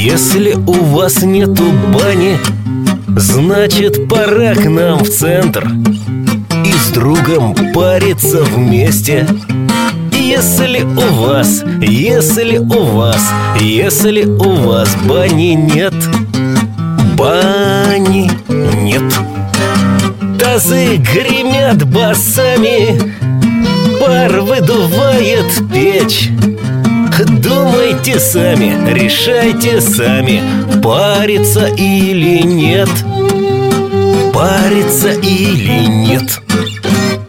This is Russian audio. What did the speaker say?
Если у вас нету бани, значит, пора к нам в центр и с другом париться вместе. Если у вас бани нет, бани нет. Тазы гремят басами, пар выдувает печь. Думайте сами, решайте сами, париться или нет, париться или нет.